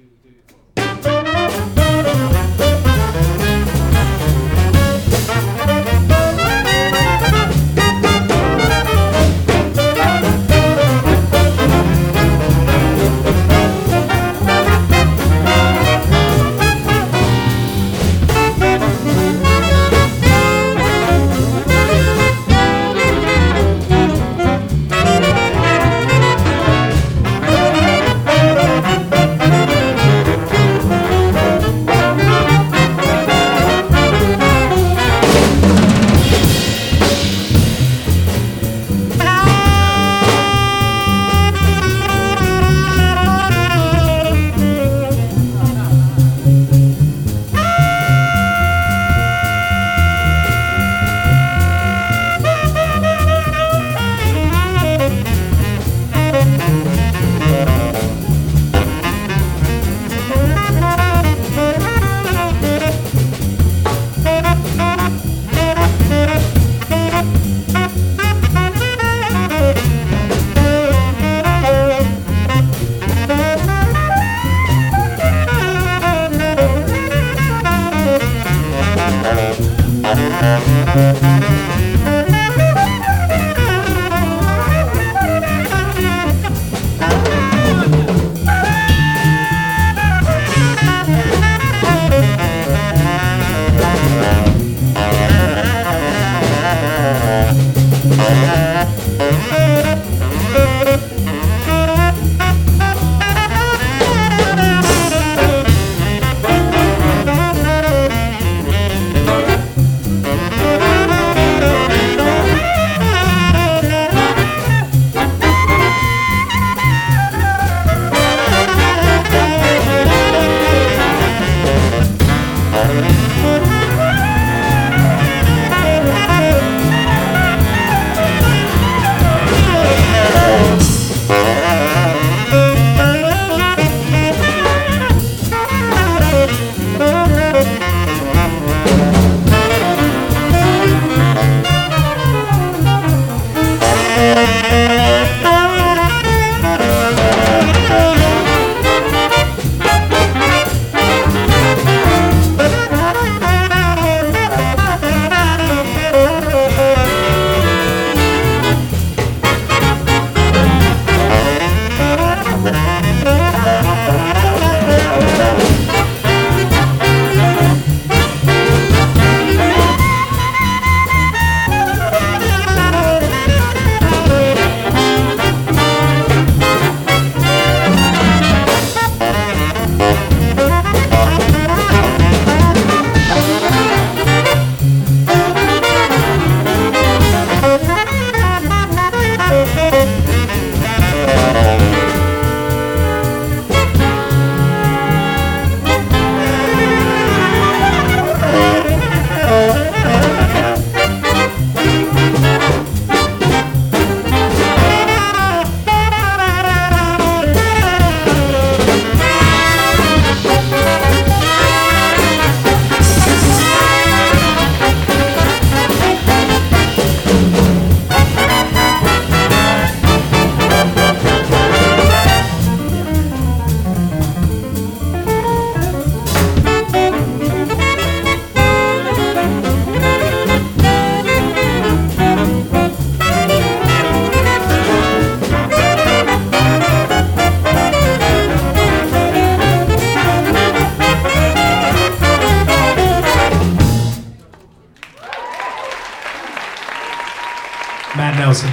Matt Nelson.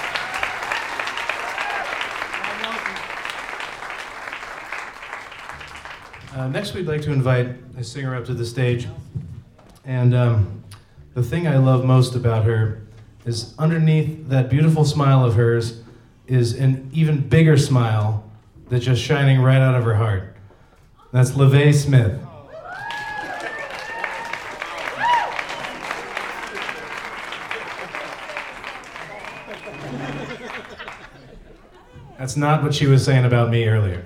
Next, we'd like to invite a singer up to the stage. And the thing I love most about her is underneath that beautiful smile of hers is an even bigger smile that's just shining right out of her heart. That's LaVey Smith. That's not what she was saying about me earlier.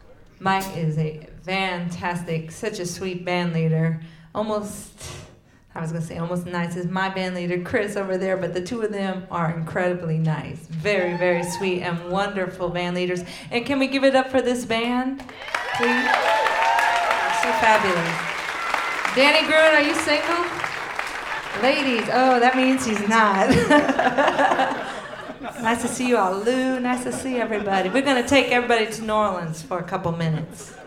Mike is a fantastic, such a sweet band leader. Almost I was going to say almost nice as my band leader, Chris, over there, but the two of them are incredibly nice. Very, very sweet and wonderful band leaders. And can we give it up for this band, please? So fabulous. Danny Gruen, are you single? Ladies, oh, that means he's not. Nice to see you all. Lou, nice to see everybody. We're going to take everybody to New Orleans for a couple minutes.